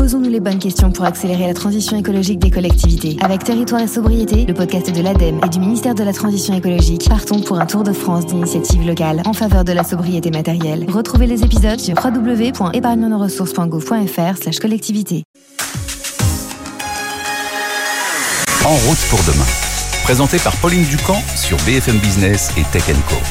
Posons-nous les bonnes questions pour accélérer la transition écologique des collectivités. Avec Territoire et Sobriété, le podcast de l'ADEME et du ministère de la Transition écologique, partons pour un tour de France d'initiatives locales en faveur de la sobriété matérielle. Retrouvez les épisodes sur www.épargnenosressources.gouv.fr/collectivité. En route pour demain. Présenté par Pauline Ducamp sur BFM Business et Tech & Co.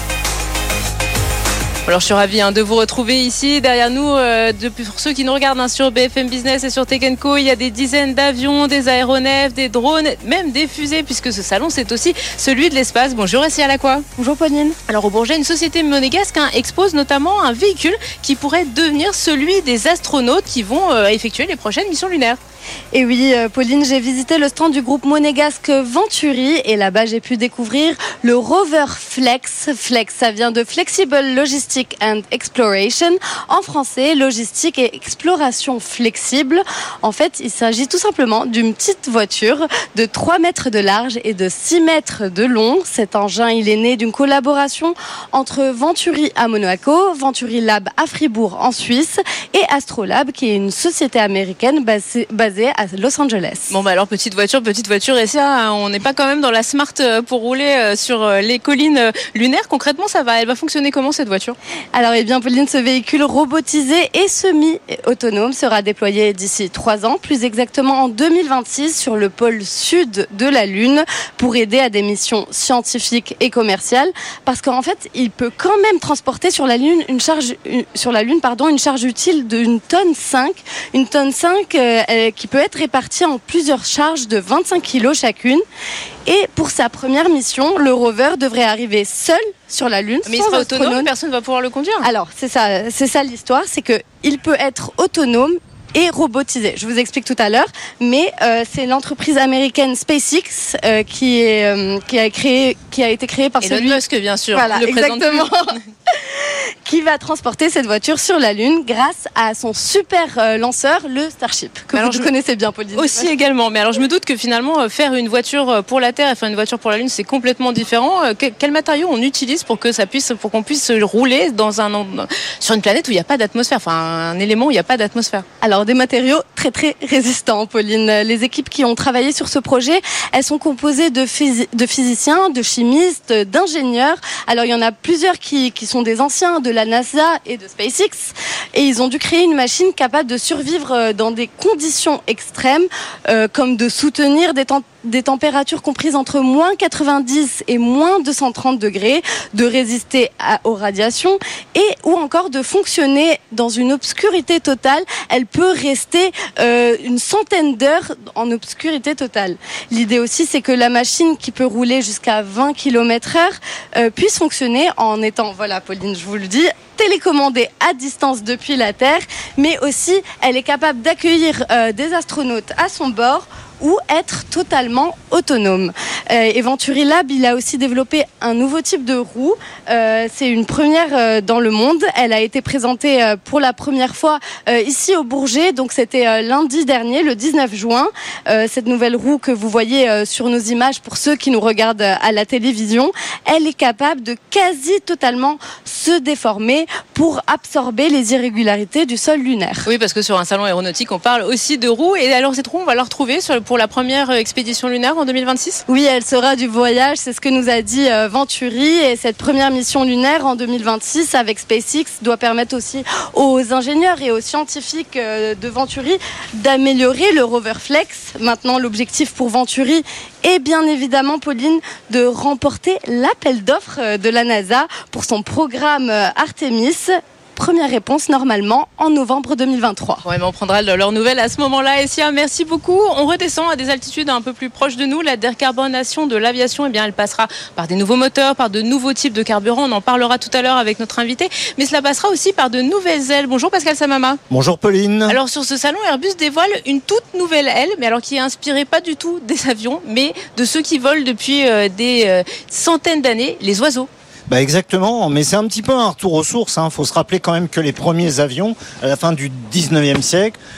Alors je suis ravie de vous retrouver ici derrière nous. Pour ceux qui nous regardent sur BFM Business et sur Tech & Co, il y a des dizaines d'avions, des aéronefs, des drones, même des fusées, puisque ce salon c'est aussi celui de l'espace. Bonjour Essia Lacroix. Bonjour Pauline. Alors au Bourget, une société monégasque expose notamment un véhicule qui pourrait devenir celui des astronautes qui vont effectuer les prochaines missions lunaires. Et oui, Pauline, j'ai visité le stand du groupe monégasque Venturi et là-bas j'ai pu découvrir le rover Flex. Flex, ça vient de Flexible Logistic and Exploration. En français, logistique et exploration flexible. En fait, il s'agit tout simplement d'une petite voiture de 3 mètres de large et de 6 mètres de long. Cet engin, il est né d'une collaboration entre Venturi à Monaco, Venturi Lab à Fribourg en Suisse et Astrolab, qui est une société américaine basée à Los Angeles. Bon alors petite voiture et ça, on n'est pas quand même dans la smart pour rouler sur les collines lunaires. Concrètement, elle va fonctionner comment cette voiture ? Alors bien Pauline, ce véhicule robotisé et semi-autonome sera déployé d'ici 3 ans, plus exactement en 2026 sur le pôle sud de la Lune pour aider à des missions scientifiques et commerciales, parce qu'en fait il peut quand même transporter sur la Lune une charge utile d'une tonne 5, qui peut être répartie en plusieurs charges de 25 kg chacune. Et pour sa première mission, le rover devrait arriver seul sur la Lune. Mais il sera autonome, personne ne va pouvoir le conduire. Alors c'est ça l'histoire, c'est qu'il peut être autonome et robotisé. Je vous explique tout à l'heure, mais c'est l'entreprise américaine SpaceX qui a été créée par Elon Musk, bien sûr. Voilà, exactement. Qui va transporter cette voiture sur la Lune grâce à son super lanceur, le Starship, que vous connaissez bien, Pauline. Aussi également. Mais alors, je me doute que finalement, faire une voiture pour la Terre et faire une voiture pour la Lune, c'est complètement différent. Quels matériaux on utilise pour qu'on puisse rouler sur une planète où il n'y a pas d'atmosphère, enfin un élément où il n'y a pas d'atmosphère? Alors, des matériaux très très résistants, Pauline. Les équipes qui ont travaillé sur ce projet, elles sont composées de physiciens, de chimistes, d'ingénieurs. Alors, il y en a plusieurs qui sont des anciens de la NASA et de SpaceX, et ils ont dû créer une machine capable de survivre dans des conditions extrêmes, comme de soutenir des températures comprises entre moins 90 et moins 230 degrés, de résister aux radiations ou encore de fonctionner dans une obscurité totale. Elle peut rester une centaine d'heures en obscurité totale. L'idée aussi, c'est que la machine, qui peut rouler jusqu'à 20 km/h, puisse fonctionner en étant, voilà Pauline, je vous le dis, télécommandée à distance depuis la Terre, mais aussi elle est capable d'accueillir des astronautes à son bord ou être totalement autonome. Et Venturi Lab, il a aussi développé un nouveau type de roue. C'est une première dans le monde. Elle a été présentée pour la première fois ici au Bourget. Donc c'était lundi dernier, le 19 juin. Cette nouvelle roue que vous voyez sur nos images, pour ceux qui nous regardent à la télévision, elle est capable de quasi totalement se déformer pour absorber les irrégularités du sol lunaire. Oui, parce que sur un salon aéronautique, on parle aussi de roues. Et alors cette roue, on va la retrouver pour la première expédition lunaire en 2026 ? Oui, elle sera du voyage, c'est ce que nous a dit Venturi. Et cette première mission lunaire en 2026 avec SpaceX doit permettre aussi aux ingénieurs et aux scientifiques de Venturi d'améliorer le rover Flex. Maintenant, l'objectif pour Venturi est bien évidemment, Pauline, de remporter l'appel d'offres de la NASA pour son programme Artemis. Première réponse normalement en novembre 2023. Ouais, mais on prendra leurs nouvelles à ce moment-là. Essia, merci beaucoup. On redescend à des altitudes un peu plus proches de nous. La décarbonation de l'aviation, elle passera par des nouveaux moteurs, par de nouveaux types de carburants. On en parlera tout à l'heure avec notre invité. Mais cela passera aussi par de nouvelles ailes. Bonjour Pascal Samama. Bonjour Pauline. Alors sur ce salon, Airbus dévoile une toute nouvelle aile, mais alors qui est inspirée pas du tout des avions, mais de ceux qui volent depuis des centaines d'années, les oiseaux. Exactement, mais c'est un petit peu un retour aux sources. Faut se rappeler quand même que les premiers avions, à la fin du 19e siècle,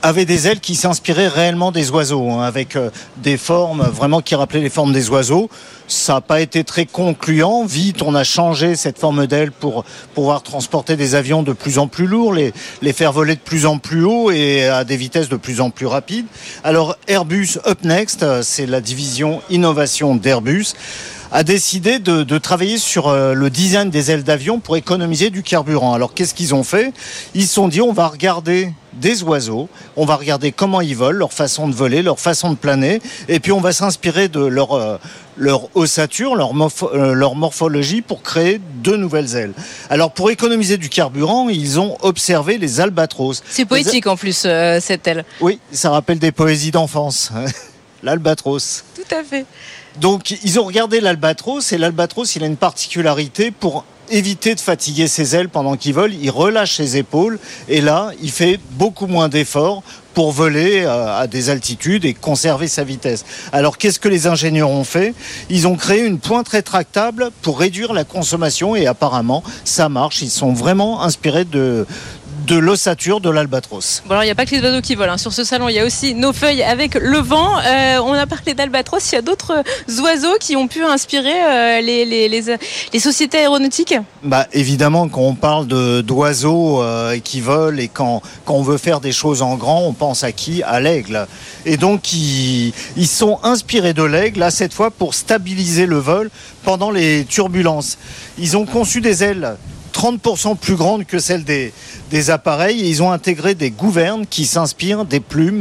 avaient des ailes qui s'inspiraient réellement des oiseaux, avec des formes vraiment qui rappelaient les formes des oiseaux. Ça n'a pas été très concluant. Vite, on a changé cette forme d'aile pour pouvoir transporter des avions de plus en plus lourds, les faire voler de plus en plus haut et à des vitesses de plus en plus rapides. Alors Airbus UpNext, c'est la division innovation d'Airbus, a décidé de travailler sur le design des ailes d'avion pour économiser du carburant. Alors qu'est-ce qu'ils ont fait ? Ils se sont dit, on va regarder des oiseaux, on va regarder comment ils volent, leur façon de voler, leur façon de planer, et puis on va s'inspirer de leur ossature, leur morphologie pour créer de nouvelles ailes. Alors pour économiser du carburant, ils ont observé les albatros. C'est poétique en plus, cette aile. Oui, ça rappelle des poésies d'enfance. L'albatros. Tout à fait. Donc ils ont regardé l'albatros, et l'albatros il a une particularité pour éviter de fatiguer ses ailes pendant qu'il vole, il relâche ses épaules et là il fait beaucoup moins d'efforts pour voler à des altitudes et conserver sa vitesse. Alors qu'est-ce que les ingénieurs ont fait ? Ils ont créé une pointe rétractable pour réduire la consommation et apparemment ça marche, ils sont vraiment inspirés de l'ossature de l'albatros. Bon alors il n'y a pas que les oiseaux qui volent, Sur ce salon il y a aussi nos feuilles avec le vent. On a parlé d'albatros, il y a d'autres oiseaux qui ont pu inspirer les sociétés aéronautiques ? Évidemment, quand on parle d'oiseaux qui volent et quand on veut faire des choses en grand, on pense à qui ? À l'aigle. Et donc ils sont inspirés de l'aigle, là cette fois pour stabiliser le vol pendant les turbulences. Ils ont conçu des ailes 30% plus grandes que celles des appareils et ils ont intégré des gouvernes qui s'inspirent des plumes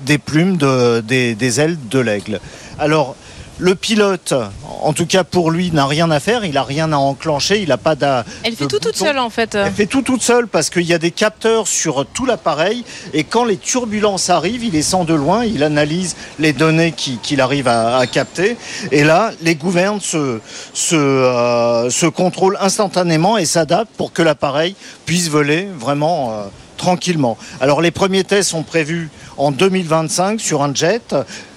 des ailes de l'aigle. Alors, le pilote, en tout cas pour lui, n'a rien à faire, il n'a rien à enclencher, il n'a pas Elle fait tout toute seule en fait. Elle fait tout toute seule parce qu'il y a des capteurs sur tout l'appareil et quand les turbulences arrivent, il les sent de loin, il analyse les données qu'il arrive à capter et là, les gouvernes se contrôlent instantanément et s'adaptent pour que l'appareil puisse voler vraiment tranquillement. Alors les premiers tests sont prévus en 2025 sur un jet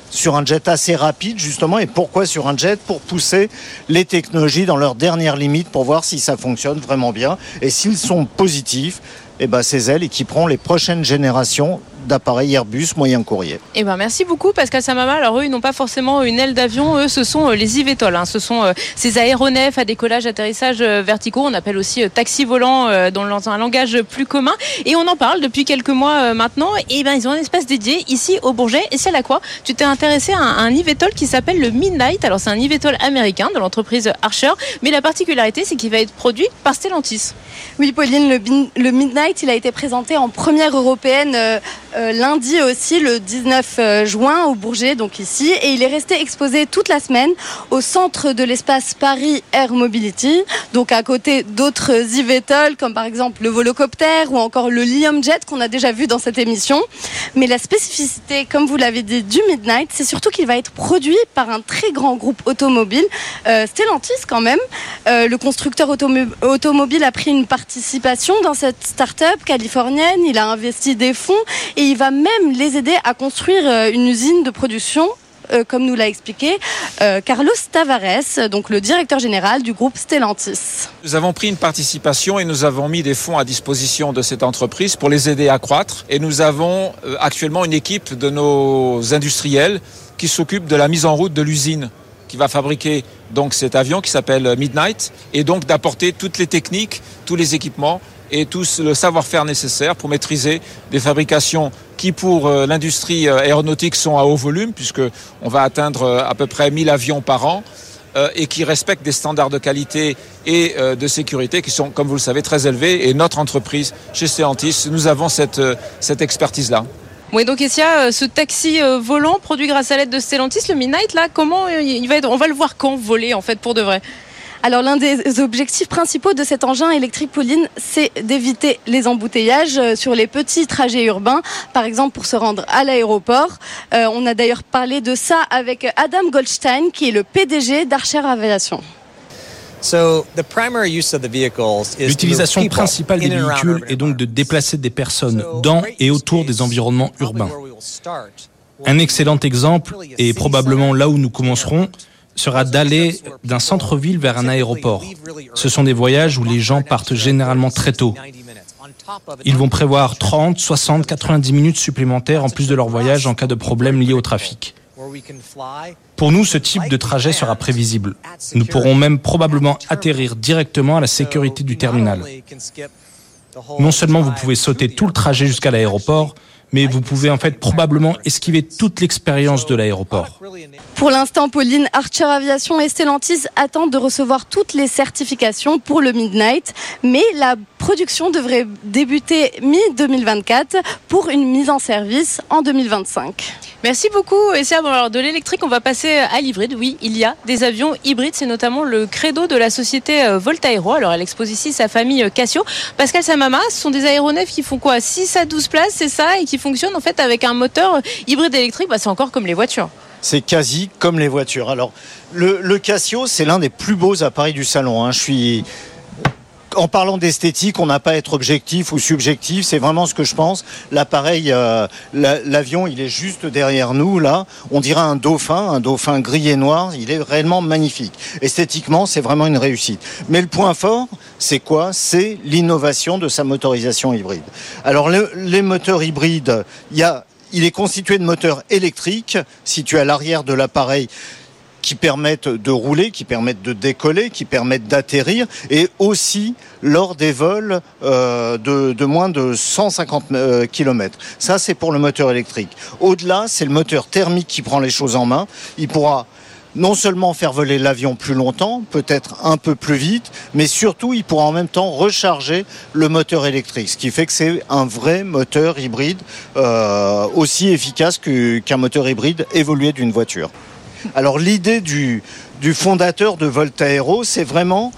assez rapide justement. Et pourquoi sur un jet ? Pour pousser les technologies dans leurs dernières limites pour voir si ça fonctionne vraiment bien. Et s'ils sont positifs, ces ailes équiperont les prochaines générations d'appareils Airbus moyen courrier. Merci beaucoup Pascal Samama. Alors eux, ils n'ont pas forcément une aile d'avion, eux ce sont les eVTOL. Ce sont ces aéronefs à décollage, atterrissage verticaux, on appelle aussi taxi volant dans un langage plus commun. Et on en parle depuis quelques mois maintenant. Et ils ont un espace dédié ici au Bourget. Et c'est à quoi tu t'es intéressé à un eVTOL qui s'appelle le Midnight. Alors c'est un eVTOL américain de l'entreprise Archer. Mais la particularité, c'est qu'il va être produit par Stellantis. Oui Pauline, le Midnight, il a été présenté en première européenne lundi aussi, le 19 juin au Bourget, donc ici, et il est resté exposé toute la semaine au centre de l'espace Paris Air Mobility, donc à côté d'autres eVTOL comme par exemple le Volocopter ou encore le Liam Jet qu'on a déjà vu dans cette émission. Mais la spécificité, comme vous l'avez dit, du Midnight, c'est surtout qu'il va être produit par un très grand groupe automobile, Stellantis quand même. Le constructeur automobile a pris une participation dans cette start-up californienne, il a investi des fonds et il va même les aider à construire une usine de production, comme nous l'a expliqué Carlos Tavares, donc le directeur général du groupe Stellantis. Nous avons pris une participation et nous avons mis des fonds à disposition de cette entreprise pour les aider à croître. Et nous avons actuellement une équipe de nos industriels qui s'occupe de la mise en route de l'usine qui va fabriquer donc cet avion qui s'appelle Midnight et donc d'apporter toutes les techniques, tous les équipements et tout le savoir-faire nécessaire pour maîtriser des fabrications qui pour l'industrie aéronautique sont à haut volume puisque on va atteindre à peu près 1000 avions par an et qui respectent des standards de qualité et de sécurité qui sont, comme vous le savez, très élevés. Et notre entreprise, chez Stellantis, nous avons cette expertise-là. Oui, donc Essia, ce taxi volant produit grâce à l'aide de Stellantis, le Midnight, là, comment il va être ? On va le voir quand voler, en fait, pour de vrai ? Alors l'un des objectifs principaux de cet engin électrique, Pauline, c'est d'éviter les embouteillages sur les petits trajets urbains, par exemple pour se rendre à l'aéroport. On a d'ailleurs parlé de ça avec Adam Goldstein, qui est le PDG d'Archer Aviation. L'utilisation principale des véhicules est donc de déplacer des personnes dans et autour des environnements urbains. Un excellent exemple, et probablement là où nous commencerons, sera d'aller d'un centre-ville vers un aéroport. Ce sont des voyages où les gens partent généralement très tôt. Ils vont prévoir 30, 60, 90 minutes supplémentaires en plus de leur voyage en cas de problème lié au trafic. Pour nous, ce type de trajet sera prévisible. Nous pourrons même probablement atterrir directement à la sécurité du terminal. Non seulement vous pouvez sauter tout le trajet jusqu'à l'aéroport, mais vous pouvez en fait probablement esquiver toute l'expérience de l'aéroport. Pour l'instant, Pauline, Archer Aviation et Stellantis attendent de recevoir toutes les certifications pour le Midnight, mais la production devrait débuter mi-2024 pour une mise en service en 2025. Merci beaucoup. Et c'est bon, alors de l'électrique, on va passer à l'hybride. Oui, il y a des avions hybrides. C'est notamment le credo de la société Voltaero. Alors, elle expose ici sa famille Casio. Pascal Samama, ce sont des aéronefs qui font quoi, 6 à 12 places, c'est ça, et qui fonctionnent en fait avec un moteur hybride électrique. C'est encore comme les voitures. C'est quasi comme les voitures. Alors, le Casio, c'est l'un des plus beaux appareils du salon. En parlant d'esthétique, on n'a pas à être objectif ou subjectif, c'est vraiment ce que je pense. L'appareil, l'avion, il est juste derrière nous, là. On dirait un dauphin gris et noir. Il est réellement magnifique. Esthétiquement, c'est vraiment une réussite. Mais le point fort, c'est quoi ? C'est l'innovation de sa motorisation hybride. Alors, les moteurs hybrides, il est constitué de moteurs électriques situés à l'arrière de l'appareil, qui permettent de rouler, qui permettent de décoller, qui permettent d'atterrir, et aussi lors des vols de moins de 150 km. Ça, c'est pour le moteur électrique. Au-delà, c'est le moteur thermique qui prend les choses en main. Il pourra non seulement faire voler l'avion plus longtemps, peut-être un peu plus vite, mais surtout, il pourra en même temps recharger le moteur électrique, ce qui fait que c'est un vrai moteur hybride, aussi efficace qu'un moteur hybride évolué d'une voiture. Alors l'idée du fondateur de Voltaero, c'est vraiment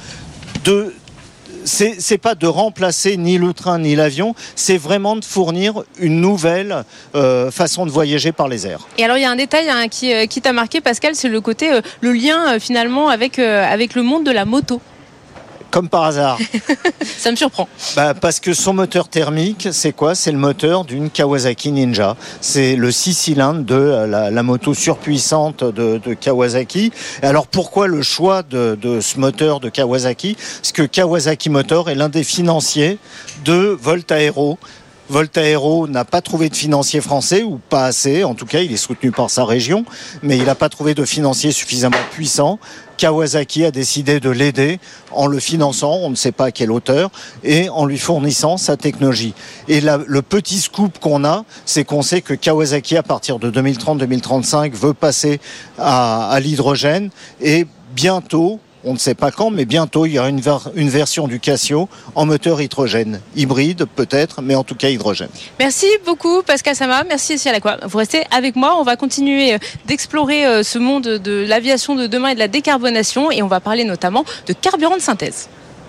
c'est pas de remplacer ni le train ni l'avion, c'est vraiment de fournir une nouvelle façon de voyager par les airs. Et alors il y a un détail qui t'a marqué, Pascal, c'est le côté, le lien finalement avec le monde de la moto. Comme par hasard. Ça me surprend. Parce que son moteur thermique, c'est quoi ? C'est le moteur d'une Kawasaki Ninja. C'est le 6 cylindres de la moto surpuissante de Kawasaki. Et alors pourquoi le choix de ce moteur de Kawasaki ? Parce que Kawasaki Motor est l'un des financiers de Voltaero. Voltaero n'a pas trouvé de financier français, ou pas assez, en tout cas il est soutenu par sa région, mais il n'a pas trouvé de financier suffisamment puissant. Kawasaki a décidé de l'aider en le finançant, on ne sait pas à quelle hauteur, et en lui fournissant sa technologie. Et le petit scoop qu'on a, c'est qu'on sait que Kawasaki, à partir de 2030-2035, veut passer à l'hydrogène, et bientôt, on ne sait pas quand, mais bientôt, il y aura une version du Casio en moteur hydrogène. Hybride, peut-être, mais en tout cas hydrogène. Merci beaucoup, Pascal Sama. Merci, Essia Lacroix. Vous restez avec moi. On va continuer d'explorer ce monde de l'aviation de demain et de la décarbonation. Et on va parler notamment de carburant de synthèse.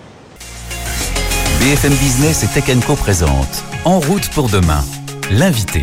BFM Business et Tech & Co présente En route pour demain, l'invité.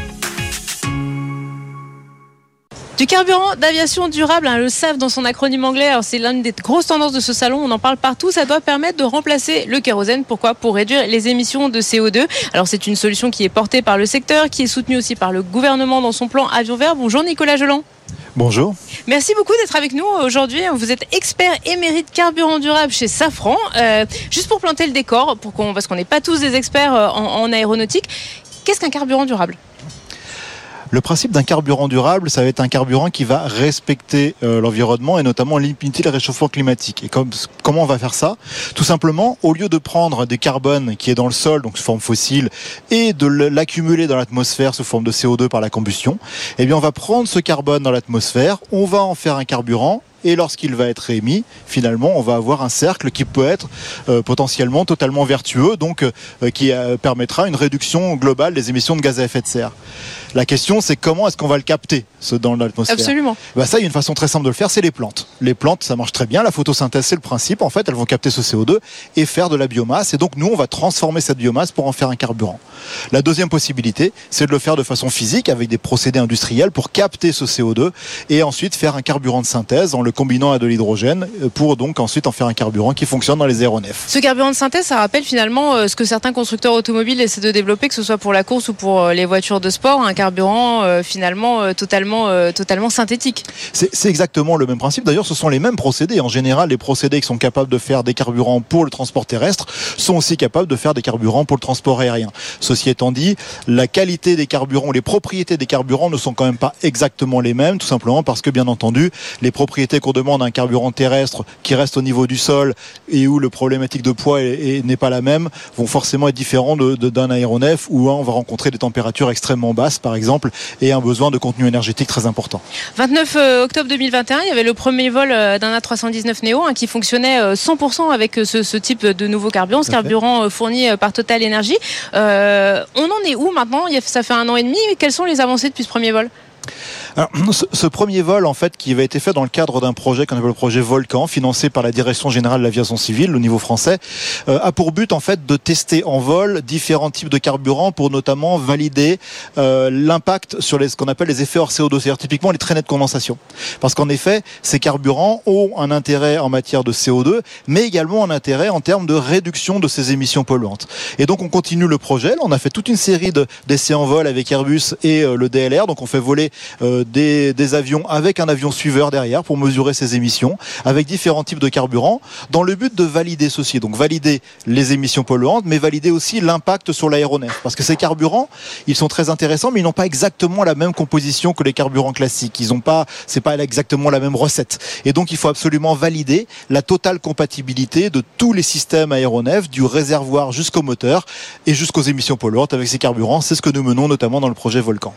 Du carburant d'aviation durable, le SAF dans son acronyme anglais, alors c'est l'une des grosses tendances de ce salon, on en parle partout, ça doit permettre de remplacer le kérosène. Pourquoi ? Pour réduire les émissions de CO2. Alors c'est une solution qui est portée par le secteur, qui est soutenue aussi par le gouvernement dans son plan Avion Vert. Bonjour Nicolas Joland. Bonjour. Merci beaucoup d'être avec nous aujourd'hui. Vous êtes expert émérite carburant durable chez Safran. Juste pour planter le décor, parce qu'on n'est pas tous des experts en aéronautique, qu'est-ce qu'un carburant durable ? Le principe d'un carburant durable, ça va être un carburant qui va respecter l'environnement et notamment limiter le réchauffement climatique. Et comment on va faire ça ? Tout simplement, au lieu de prendre des carbones qui est dans le sol, donc sous forme fossile, et de l'accumuler dans l'atmosphère sous forme de CO2 par la combustion, eh bien on va prendre ce carbone dans l'atmosphère, on va en faire un carburant, et lorsqu'il va être émis, finalement, on va avoir un cercle qui peut être potentiellement totalement vertueux, donc qui permettra une réduction globale des émissions de gaz à effet de serre. La question, c'est comment est-ce qu'on va le capter, dans l'atmosphère ? Absolument. Ça, il y a une façon très simple de le faire, c'est les plantes. Les plantes, ça marche très bien. La photosynthèse, c'est le principe. En fait, elles vont capter ce CO2 et faire de la biomasse. Et donc, nous, on va transformer cette biomasse pour en faire un carburant. La deuxième possibilité, c'est de le faire de façon physique, avec des procédés industriels pour capter ce CO2 et ensuite faire un carburant de synthèse en le combinant à de l'hydrogène pour donc ensuite en faire un carburant qui fonctionne dans les aéronefs. Ce carburant de synthèse, ça rappelle finalement ce que certains constructeurs automobiles essaient de développer, que ce soit pour la course ou pour les voitures de sport, un carburant finalement totalement synthétique. C'est exactement le même principe. D'ailleurs, ce sont les mêmes procédés. En général, les procédés qui sont capables de faire des carburants pour le transport terrestre sont aussi capables de faire des carburants pour le transport aérien. Ceci étant dit, la qualité des carburants, les propriétés des carburants ne sont quand même pas exactement les mêmes, tout simplement parce que, bien entendu, les propriétés qu'on demande à un carburant terrestre qui reste au niveau du sol et où le problématique de poids n'est pas la même, vont forcément être différents d'un aéronef où on va rencontrer des températures extrêmement basses, par exemple, et un besoin de contenu énergétique très important. 29 octobre 2021, il y avait le premier vol d'un A319 Neo qui fonctionnait 100% avec ce type de nouveau carburant, ce carburant fourni par Total Energy. On en est où maintenant ? Ça fait 1 an et demi. Quelles sont les avancées depuis ce premier vol ? Alors, ce premier vol, en fait, qui avait été fait dans le cadre d'un projet qu'on appelle le projet Volcan, financé par la Direction Générale de l'Aviation Civile au niveau français, a pour but, en fait, de tester en vol différents types de carburants pour notamment valider l'impact sur ce qu'on appelle les effets hors CO2, c'est-à-dire typiquement les traînées de condensation. Parce qu'en effet, ces carburants ont un intérêt en matière de CO2, mais également un intérêt en termes de réduction de ces émissions polluantes. Et donc, on continue le projet. Là, on a fait toute une série d'essais en vol avec Airbus et le DLR. Donc, on fait voler des avions avec un avion suiveur derrière pour mesurer ces émissions avec différents types de carburants dans le but de valider ceci, donc valider les émissions polluantes mais valider aussi l'impact sur l'aéronef, parce que ces carburants, ils sont très intéressants mais ils n'ont pas exactement la même composition que les carburants classiques, c'est pas exactement la même recette, et donc il faut absolument valider la totale compatibilité de tous les systèmes aéronefs, du réservoir jusqu'au moteur et jusqu'aux émissions polluantes avec ces carburants. C'est ce que nous menons notamment dans le projet Volcan.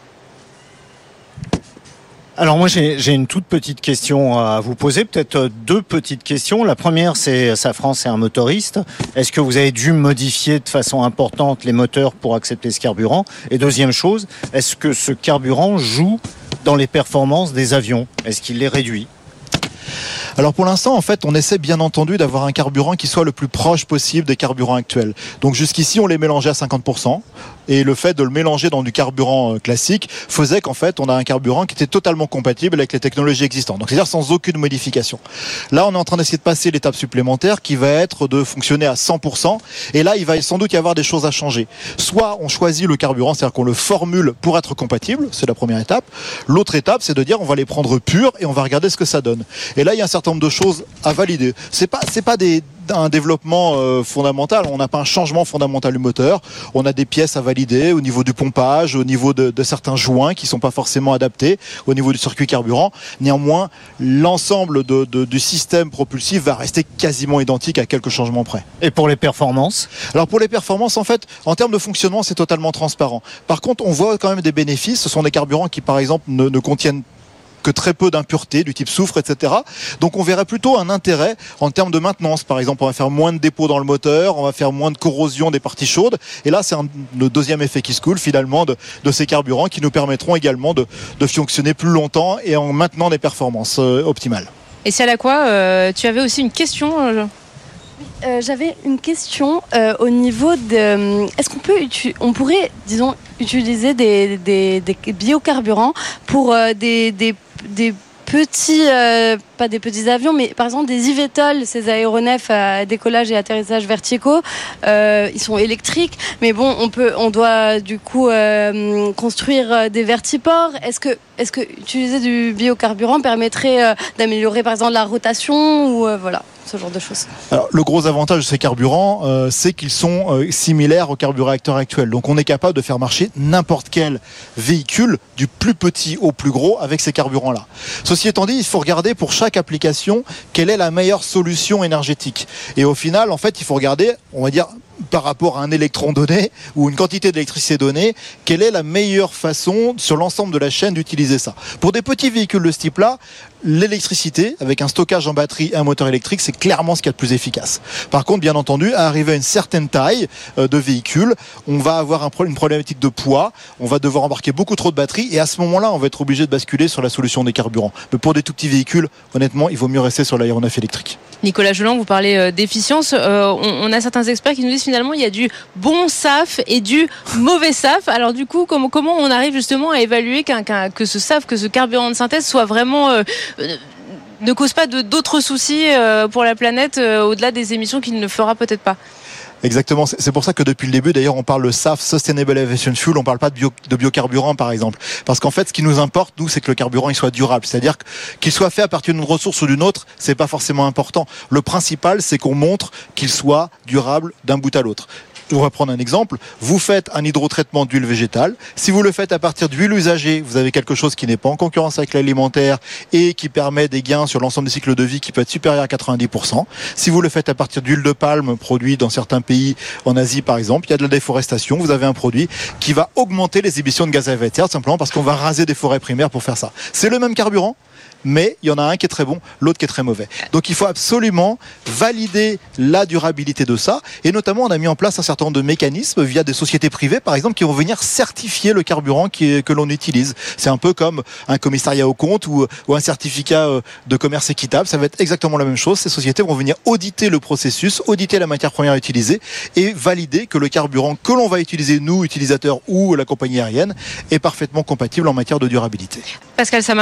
Alors moi j'ai une toute petite question à vous poser, peut-être 2 petites questions. La première, c'est Safran, c'est un motoriste. Est-ce que vous avez dû modifier de façon importante les moteurs pour accepter ce carburant ? Et deuxième chose, est-ce que ce carburant joue dans les performances des avions ? Est-ce qu'il les réduit ? Alors pour l'instant, en fait, on essaie bien entendu d'avoir un carburant qui soit le plus proche possible des carburants actuels. Donc jusqu'ici, on les mélangeait à 50%. Et le fait de le mélanger dans du carburant classique faisait qu'en fait, on a un carburant qui était totalement compatible avec les technologies existantes. Donc c'est-à-dire sans aucune modification. Là, on est en train d'essayer de passer l'étape supplémentaire qui va être de fonctionner à 100%. Et là, il va sans doute y avoir des choses à changer. Soit on choisit le carburant, c'est-à-dire qu'on le formule pour être compatible. C'est la première étape. L'autre étape, c'est de dire on va les prendre purs et on va regarder ce que ça donne. Et là, il y a un certain nombre de choses à valider. C'est pas un développement fondamental, on n'a pas un changement fondamental du moteur, on a des pièces à valider au niveau du pompage, au niveau de certains joints qui ne sont pas forcément adaptés, au niveau du circuit carburant. Néanmoins, l'ensemble du système propulsif va rester quasiment identique à quelques changements près. Et pour les performances ? Alors pour les performances, en fait, en termes de fonctionnement, c'est totalement transparent. Par contre, on voit quand même des bénéfices. Ce sont des carburants qui, par exemple, ne contiennent que très peu d'impuretés du type soufre, etc. Donc on verrait plutôt un intérêt en termes de maintenance. Par exemple, on va faire moins de dépôts dans le moteur, on va faire moins de corrosion des parties chaudes. Et là, c'est le deuxième effet qui se coule finalement de ces carburants qui nous permettront également de fonctionner plus longtemps et en maintenant des performances optimales. Et c'est à la quoi tu avais aussi une question J'avais une question au niveau de... Est-ce qu'on pourrait, disons, utiliser des biocarburants pour des petits, pas des petits avions, mais par exemple des eVTOL, ces aéronefs à décollage et atterrissage verticaux, ils sont électriques, mais bon, on doit du coup construire des vertiports. Est-ce que utiliser du biocarburant permettrait d'améliorer par exemple la rotation ou voilà, ce genre de choses? Alors, le gros avantage de ces carburants, c'est qu'ils sont similaires aux carburéacteurs actuels. Donc on est capable de faire marcher n'importe quel véhicule, du plus petit au plus gros, avec ces carburants-là. Ceci étant dit, il faut regarder pour chaque application quelle est la meilleure solution énergétique. Et au final, en fait, il faut regarder, on va dire, par rapport à un électron donné ou une quantité d'électricité donnée, quelle est la meilleure façon sur l'ensemble de la chaîne d'utiliser ça. Pour des petits véhicules de ce type-là, l'électricité, avec un stockage en batterie et un moteur électrique, c'est clairement ce qu'il y a de plus efficace. Par contre, bien entendu, à arriver à une certaine taille de véhicule, on va avoir une problématique de poids, on va devoir embarquer beaucoup trop de batterie et à ce moment-là, on va être obligé de basculer sur la solution des carburants. Mais pour des tout petits véhicules, honnêtement, il vaut mieux rester sur l'aéronef électrique. Nicolas Joland, vous parlez d'efficience. On a certains experts qui nous disent finalement il y a du bon SAF et du mauvais SAF. Alors du coup, comment on arrive justement à évaluer que ce SAF, que ce carburant de synthèse soit vraiment ne cause pas d'autres soucis pour la planète au-delà des émissions qu'il ne fera peut-être pas? Exactement, c'est pour ça que depuis le début, d'ailleurs, on parle de SAF, Sustainable Aviation Fuel, on parle pas de biocarburant, par exemple. Parce qu'en fait, ce qui nous importe, nous, c'est que le carburant, il soit durable. C'est-à-dire qu'il soit fait à partir d'une ressource ou d'une autre, c'est pas forcément important. Le principal, c'est qu'on montre qu'il soit durable d'un bout à l'autre. On va prendre un exemple. Vous faites un hydrotraitement d'huile végétale. Si vous le faites à partir d'huile usagée, vous avez quelque chose qui n'est pas en concurrence avec l'alimentaire et qui permet des gains sur l'ensemble des cycles de vie qui peut être supérieur à 90%. Si vous le faites à partir d'huile de palme, produit dans certains pays, en Asie par exemple, il y a de la déforestation, vous avez un produit qui va augmenter les émissions de gaz à effet de serre, simplement parce qu'on va raser des forêts primaires pour faire ça. C'est le même carburant, mais il y en a un qui est très bon, l'autre qui est très mauvais. Donc il faut absolument valider la durabilité de ça, et notamment on a mis en place un certain nombre de mécanismes via des sociétés privées par exemple qui vont venir certifier le carburant que l'on utilise. C'est un peu comme un commissariat aux comptes ou un certificat de commerce équitable, ça va être exactement la même chose. Ces sociétés vont venir auditer le processus, auditer la matière première utilisée et valider que le carburant que l'on va utiliser, nous utilisateurs ou la compagnie aérienne, est parfaitement compatible en matière de durabilité. Pascal Samama ?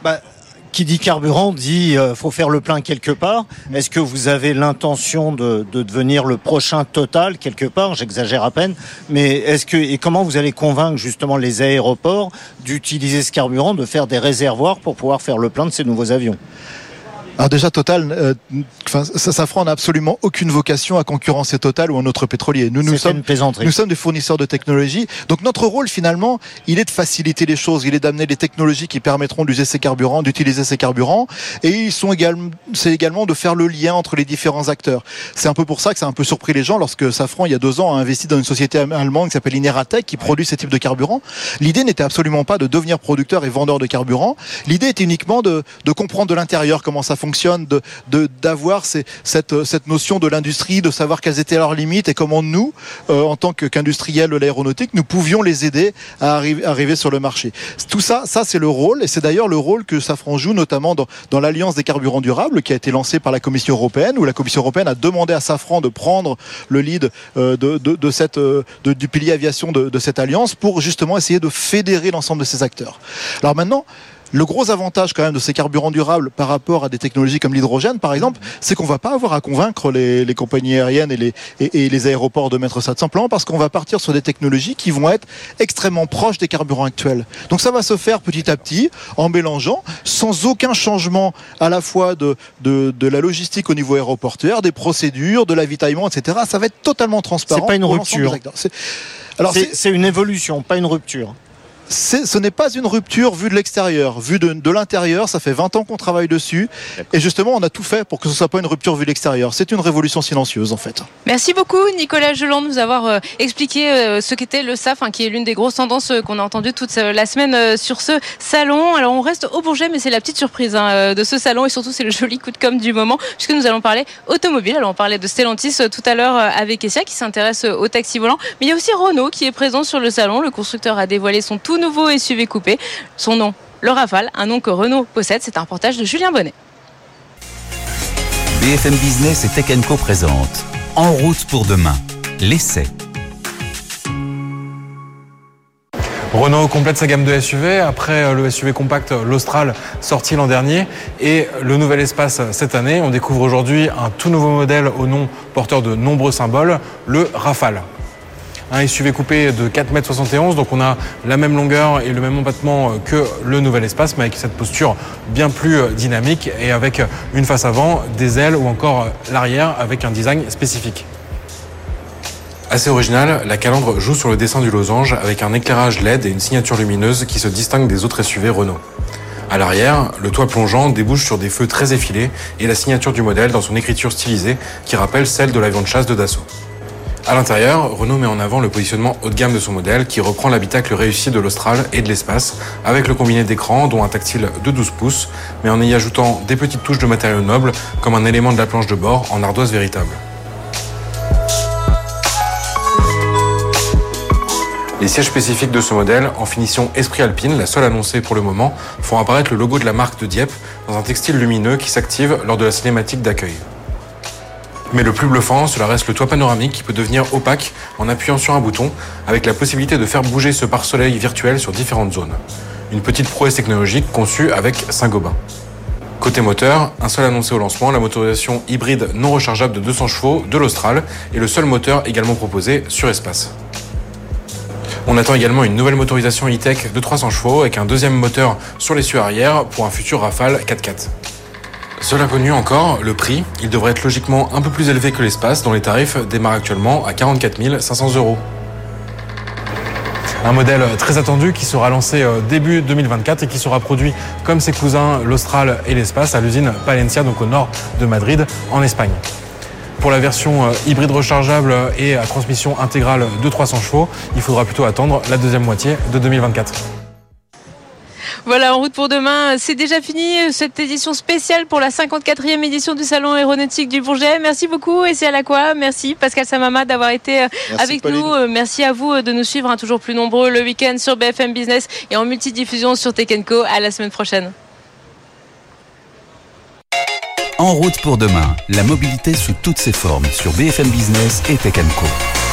Qui dit carburant dit faut faire le plein quelque part. Est-ce que vous avez l'intention de devenir le prochain Total quelque part? J'exagère à peine, mais et comment vous allez convaincre justement les aéroports d'utiliser ce carburant, de faire des réservoirs pour pouvoir faire le plein de ces nouveaux avions? Alors déjà Total, Safran n'a absolument aucune vocation à concurrencer Total ou un autre pétrolier. Nous sommes des fournisseurs de technologie. Donc notre rôle finalement, il est de faciliter les choses, il est d'amener des technologies qui permettront d'utiliser ces carburants, et c'est également de faire le lien entre les différents acteurs. C'est un peu pour ça que ça a un peu surpris les gens lorsque Safran, il y a 2 ans, a investi dans une société allemande qui s'appelle Ineratec, qui produit ces types de carburants. L'idée n'était absolument pas de devenir producteur et vendeur de carburant. L'idée était uniquement de comprendre de l'intérieur comment ça fonctionne, d'avoir cette notion de l'industrie, de savoir quelles étaient leurs limites et comment nous, en tant qu'industriels de l'aéronautique, nous pouvions les aider à arriver sur le marché. Tout ça c'est le rôle, et c'est d'ailleurs le rôle que Safran joue notamment dans l'Alliance des carburants durables qui a été lancée par la Commission européenne, où la Commission européenne a demandé à Safran de prendre le lead du pilier aviation de cette alliance pour justement essayer de fédérer l'ensemble de ces acteurs. Alors maintenant, le gros avantage quand même de ces carburants durables par rapport à des technologies comme l'hydrogène par exemple, c'est qu'on va pas avoir à convaincre les compagnies aériennes et les aéroports de mettre ça, tout simplement parce qu'on va partir sur des technologies qui vont être extrêmement proches des carburants actuels. Donc ça va se faire petit à petit en mélangeant, sans aucun changement à la fois de la logistique au niveau aéroportuaire, des procédures, de l'avitaillement, etc. Ça va être totalement transparent. C'est pas une rupture. C'est une évolution, pas une rupture. Ce n'est pas une rupture vue de l'extérieur. Vue de l'intérieur, ça fait 20 ans qu'on travaille dessus. D'accord. Et justement, on a tout fait pour que ce ne soit pas une rupture vue de l'extérieur. C'est une révolution silencieuse, en fait. Merci beaucoup, Nicolas Geland, de nous avoir expliqué ce qu'était le SAF, qui est l'une des grosses tendances qu'on a entendues toute la semaine sur ce salon. Alors, on reste au Bourget, mais c'est la petite surprise de ce salon. Et surtout, c'est le joli coup de com' du moment, puisque nous allons parler automobile. Alors, on parlait de Stellantis tout à l'heure avec Essia, qui s'intéresse au taxi volant. Mais il y a aussi Renault qui est présent sur le salon. Le constructeur a dévoilé son tout nouveau SUV coupé. Son nom, le Rafale, un nom que Renault possède. C'est un reportage de Julien Bonnet. BFM Business et Tech & Co présente En route pour demain, l'essai. Renault complète sa gamme de SUV après le SUV compact l'Austral sorti l'an dernier et le nouvel Espace cette année. On découvre aujourd'hui un tout nouveau modèle au nom porteur de nombreux symboles, le Rafale. Un SUV coupé de 4,71 m, donc on a la même longueur et le même empattement que le nouvel Espace, mais avec cette posture bien plus dynamique et avec une face avant, des ailes ou encore l'arrière avec un design spécifique. Assez original, la calandre joue sur le dessin du losange avec un éclairage LED et une signature lumineuse qui se distingue des autres SUV Renault. À l'arrière, le toit plongeant débouche sur des feux très effilés et la signature du modèle dans son écriture stylisée qui rappelle celle de l'avion de chasse de Dassault. À l'intérieur, Renault met en avant le positionnement haut de gamme de son modèle qui reprend l'habitacle réussi de l'Austral et de l'Espace avec le combiné d'écran dont un tactile de 12 pouces mais en y ajoutant des petites touches de matériaux nobles comme un élément de la planche de bord en ardoise véritable. Les sièges spécifiques de ce modèle, en finition Esprit Alpine, la seule annoncée pour le moment, font apparaître le logo de la marque de Dieppe dans un textile lumineux qui s'active lors de la cinématique d'accueil. Mais le plus bluffant, cela reste le toit panoramique qui peut devenir opaque en appuyant sur un bouton, avec la possibilité de faire bouger ce pare-soleil virtuel sur différentes zones. Une petite prouesse technologique conçue avec Saint-Gobain. Côté moteur, un seul annoncé au lancement, la motorisation hybride non rechargeable de 200 chevaux de l'Austral et le seul moteur également proposé sur Espace. On attend également une nouvelle motorisation e-tech de 300 chevaux avec un deuxième moteur sur l'essieu arrière pour un futur Rafale 4x4. Seul inconnu encore, le prix. Il devrait être logiquement un peu plus élevé que l'Espace dont les tarifs démarrent actuellement à 44 500 €. Un modèle très attendu qui sera lancé début 2024 et qui sera produit comme ses cousins l'Austral et l'Espace à l'usine Palencia, donc au nord de Madrid, en Espagne. Pour la version hybride rechargeable et à transmission intégrale de 300 chevaux, il faudra plutôt attendre la deuxième moitié de 2024. Voilà, En route pour demain, c'est déjà fini cette édition spéciale pour la 54e édition du Salon aéronautique du Bourget. Merci beaucoup, Essia Lacroix. Merci Pascal Samama d'avoir été avec Pauline. Nous. Merci à vous de nous suivre, toujours plus nombreux le week-end sur BFM Business et en multidiffusion sur Tech & Co. À la semaine prochaine. En route pour demain, la mobilité sous toutes ses formes sur BFM Business et Tech & Co.